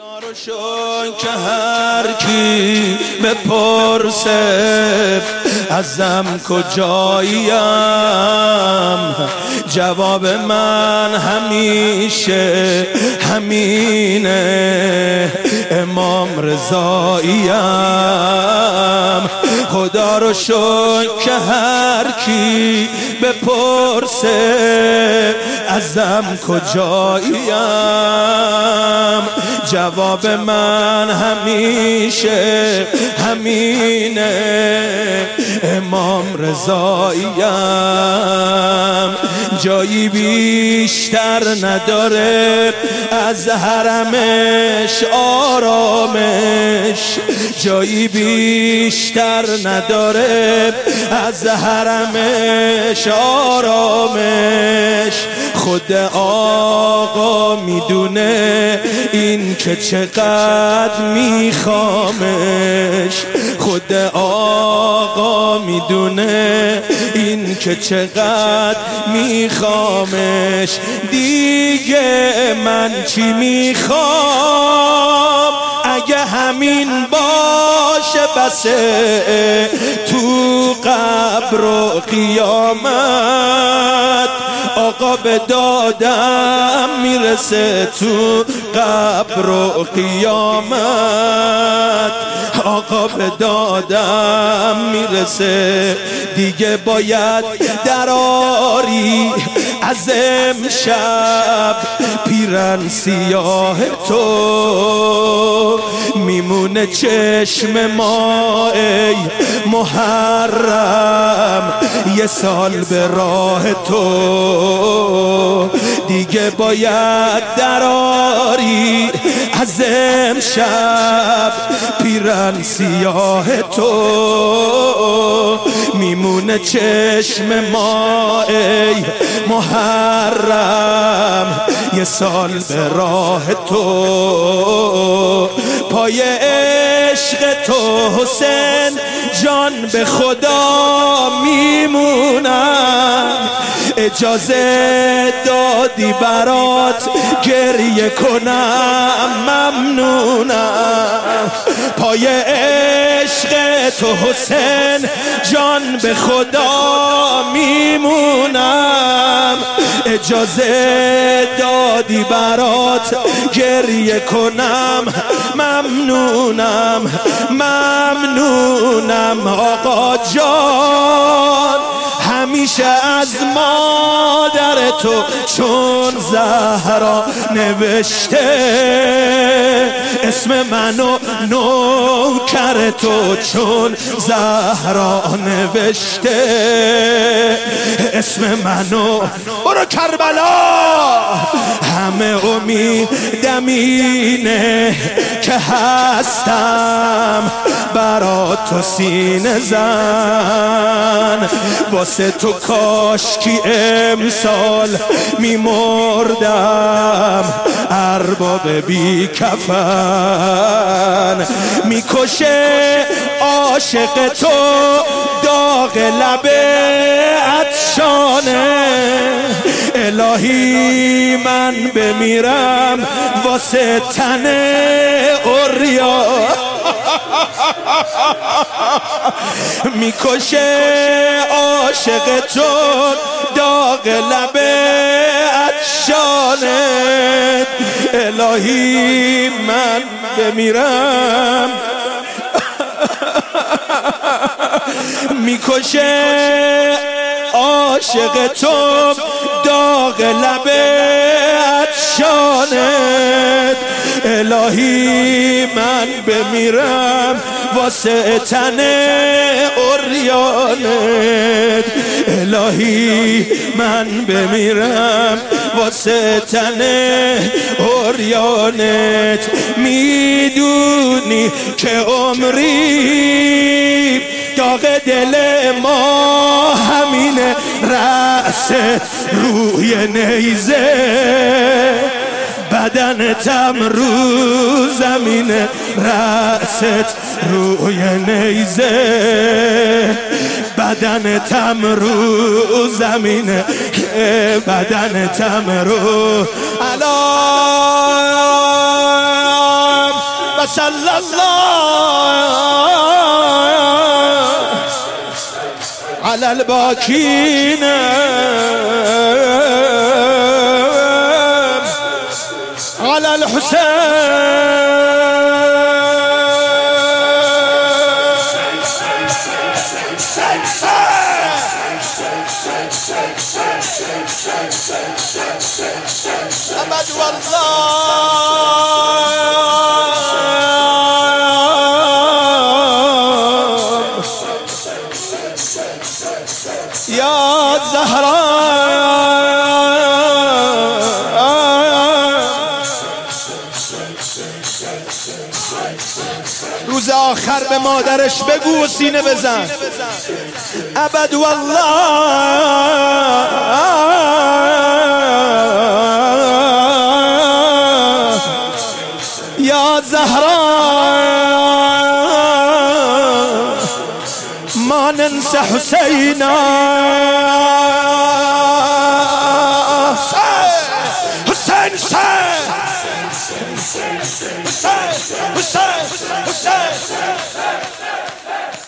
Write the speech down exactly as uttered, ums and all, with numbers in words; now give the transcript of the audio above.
خدا رو شکر که هر کی بپرسه ازم کجاییم، جواب من همیشه همینه، امام رضاییم. خدا رو شکر که هر کی بپرسه ازم کجاییم، جواب من همیشه همینه، امام رضاییم. جایی بیشتر نداره از حرمش آرامش، جایی بیشتر نداره از حرمش آرامش. خود آقا میدونه این که چقدر میخوامش، خود آقا میدونه این که چقدر میخوامش. دیگه من چی میخوام اگه همین باشه بسه، تو قبر و قیامت آقا به دادم میرسه، تو قبر و قیامت آقا به دادم میرسه. دیگه باید دراری از امشب پیرن سیاه تو، میمونه چشم ما ای محرم یه سال به راه تو. دیگه باید دراری از امشب پیرن سیاه تو، میمونه چشم ما ای محرم یه سال به راه تو. پای عشق تو حسین جان به خدا میمونم، اجازه دادی برات گریه کنم ممنونم. پای عشق تو حسین جان به خدا میمونم، اجازه دادی برات گریه کنم ممنونم ممنونم. آقا جان همیشه از مادر تو چون زهرا نوشته، اسم منو نوکر تو چون زهرا نوشته، اسم منو برو کربلا. همه امیدم اینه که هستم برا تو سینه زن، واسه تو کاشکی امسال میمردم ارباب بی کفن. میکشه عاشق تو داغ لب عطشانه، الهی من بمیرم واسه تن اوریا. میکشه عاشق تو داغ لب عطشانت، الهی من بمیرم. میکشه عاشق تو داغ لب عطشانت، الهی من بمیرم واسه تن اوریانت، الهی من بمیرم واسه تن اوریانت. میدونی که عمری داغ دل ما همینه، رأست روی نیزه بدنتم رو زمینه، رأست روی نیزه بدنتم رو زمینه، بدنتم رو. الا صلی الله على الباكين على الحسين أبد والله يا زهراء روز آخر به مادرش بگو و سینه بزن ابد والله يا زهراء ما ننسى حسينا حسين حسين حسين حسين حسين